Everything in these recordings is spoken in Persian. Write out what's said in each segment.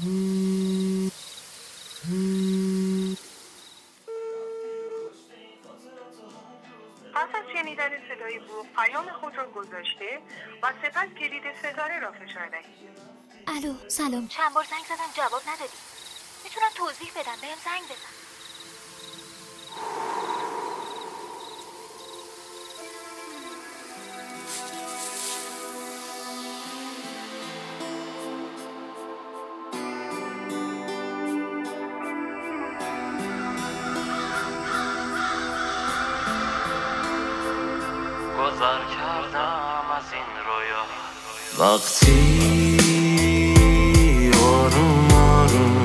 پس از شنیدن صدای بوق پیام خود را گذاشته و سپس کلید ستاره را فشار دهید. الو سلام، چند بار زنگ زدم جواب ندادی. میتونم توضیح بدم، بهم زنگ بزن. گذر کردم از این رویا وقتی آروم آروم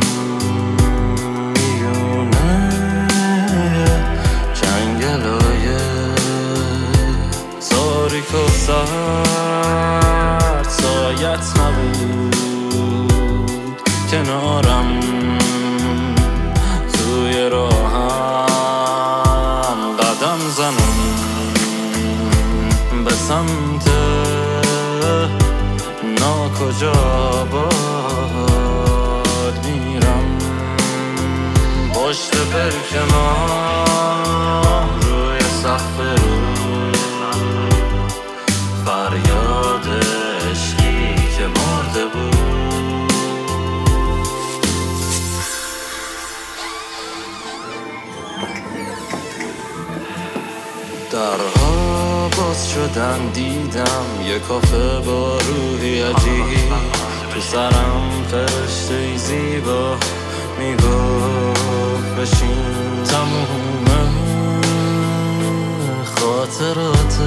میونه جنگلای تاریک و سرد سایت نبود کنارم توی راهم قدم زنم به سمت ناکجا باد میرم پشت پرکنار روی سقف رو فریاد عشقی که مرده بود درها باز شدن دیدم یه کافه با روحی عجیب تو سرم فرشته زیبا میگفت بشین تموم خاطرات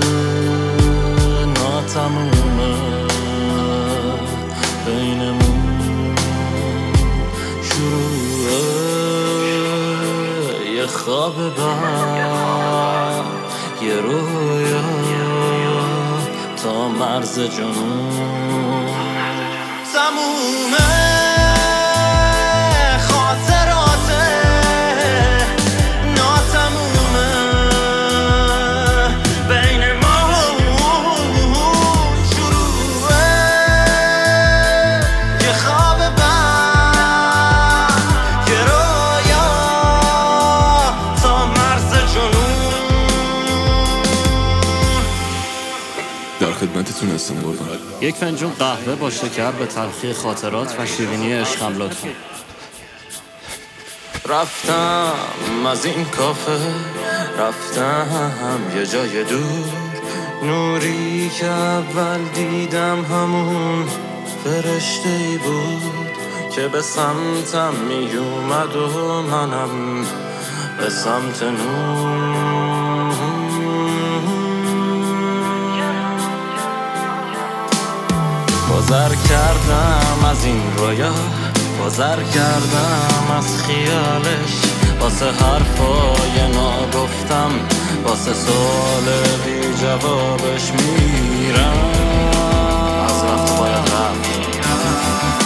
ناتمومه بینمون شروعه یه خواب بعد یه رویا تا مرز جنون تمومه خاطرات ناتمومه بین ما شروعه یه خواب بعد یه رویا تا مرز جنون در خدمتتون هستم قربان. یک فنجون قهوه با شکر به تلخی خاطرات و شیرینی عشقم لطفا. رفتم از این کافه رفتم یه جای دور نوری که اول دیدم همون فرشته‌ای بود که به سمتم می اومد و منم به سمت نور گذر کردم از این رویا گذر کردم از خیالش واسه حرفای ناگفتم واسه سوال بی جوابش میرم از وقت باید رفت